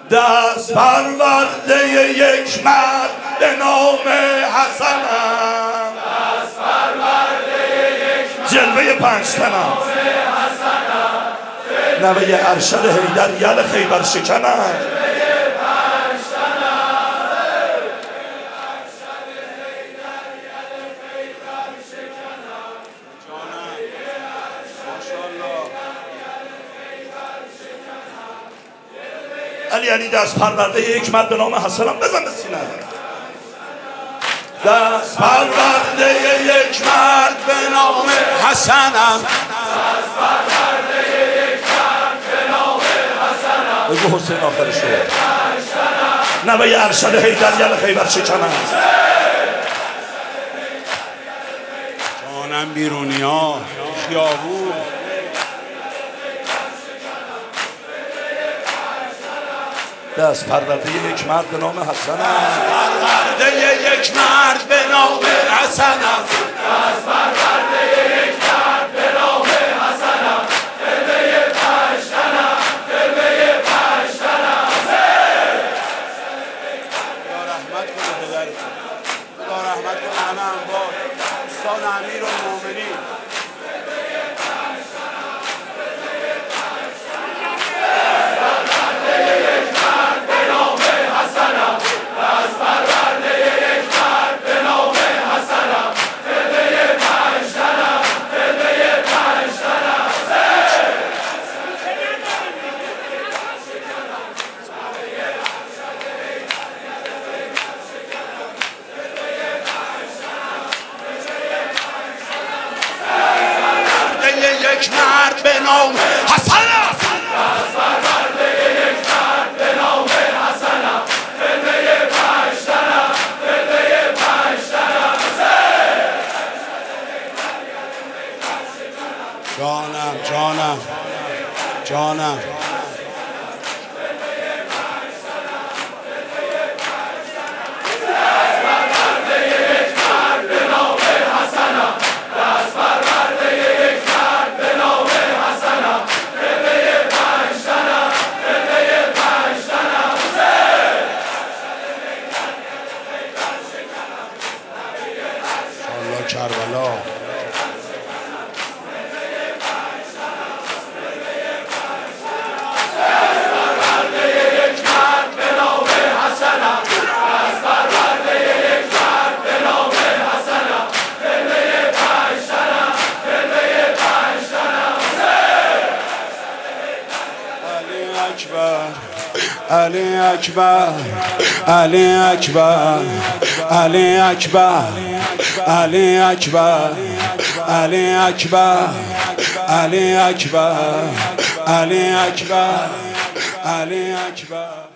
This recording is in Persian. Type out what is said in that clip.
دست پرورده یک مرد به نام حسنم، دست پرورده یک مرد جلوه پنجتنم، نوه ارشد حیدر یل خیبر شکنم. علی دست پرورده یک مرد به نام حسنم، بزن به سینه. دست پرورده یک مرد به نام حسنم، دست پرورده یک مرد به نام حسنم، بگو حسین آخرشو، نوه ارشد حیدر یل خیبر شکنم. جانم بیرونی ها خیابون، دست پرورده یک مرد به نام حسنم، پرورده یک مرد به نام حسنم، دست پرورده یک مرد به نام حسنم، جلوه پنجتنم، جلوه پنجتنم. خدا رحمت کنه پدرتون، خدا رحمت کنه همه انبار دوستان امیرالمومنین. یک مرد به نام حسنم، دست پرورده یک مرد به نام حسنم، جلوه پنجتنم، جلوه پنجتنم. جانم جانم جانم. کربلا علی اکبر علی اکبر علی اکبر علی اکبر علی اکبر علی اکبر علی اکبر علی اکبر.